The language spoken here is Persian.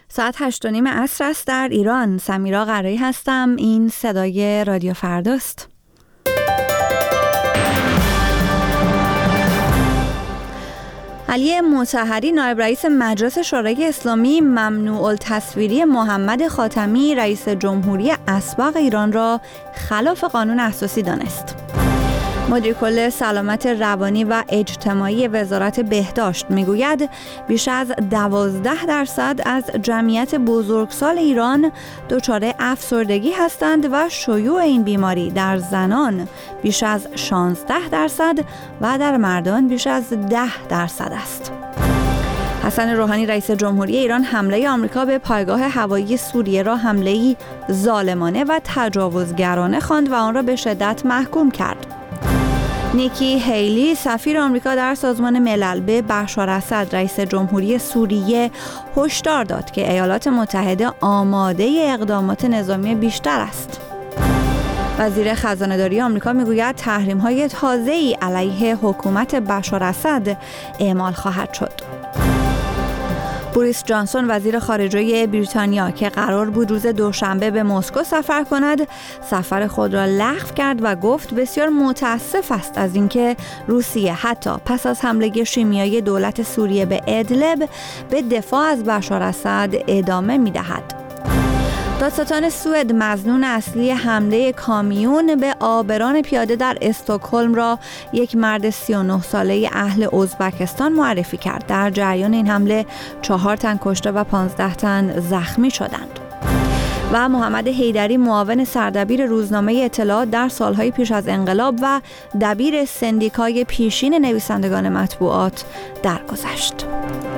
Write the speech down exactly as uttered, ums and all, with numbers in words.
ساعت هشت و نیم عصر است در ایران. سمیرا قرایی هستم. این صدای رادیو فرداست. علی مطهری نایب رئیس مجلس شورای اسلامی ممنوع التصویری محمد خاتمی رئیس جمهوری اسبق ایران را خلاف قانون اساسی دانست. مدیر کل سلامت روانی و اجتماعی وزارت بهداشت میگوید بیش از دوازده درصد از جمعیت بزرگسال ایران دچار افسردگی هستند و شیوع این بیماری در زنان بیش از شانزده درصد و در مردان بیش از ده درصد است. حسن روحانی رئیس جمهوری ایران حمله آمریکا به پایگاه هوایی سوریه را حمله‌ای ظالمانه و تجاوزگرانه خواند و آن را به شدت محکوم کرد. نیکی هیلی سفیر آمریکا در سازمان ملل به بشار اسد رئیس جمهوری سوریه هشدار داد که ایالات متحده آماده اقدامات نظامی بیشتر است. وزیر خزانه‌داری آمریکا میگوید تحریم‌های تازه‌ای علیه حکومت بشار اسد اعمال خواهد شد. بوریس جانسون وزیر خارجه بریتانیا که قرار بود روز دوشنبه به مسکو سفر کند، سفر خود را لغو کرد و گفت بسیار متاسف است از اینکه روسیه حتی پس از حمله شیمیایی دولت سوریه به ادلب به دفاع از بشار اسد ادامه می‌دهد. دادستان سوئد مظنون اصلی حمله کامیون به آبران پیاده در استکهلم را یک مرد سی و نه ساله اهل ازبکستان معرفی کرد. در جریان این حمله چهار تن کشته و پانزده تن زخمی شدند. و محمد حیدری معاون سردبیر روزنامه اطلاعات در سالهای پیش از انقلاب و دبیر سندیکای پیشین نویسندگان مطبوعات درگذشت.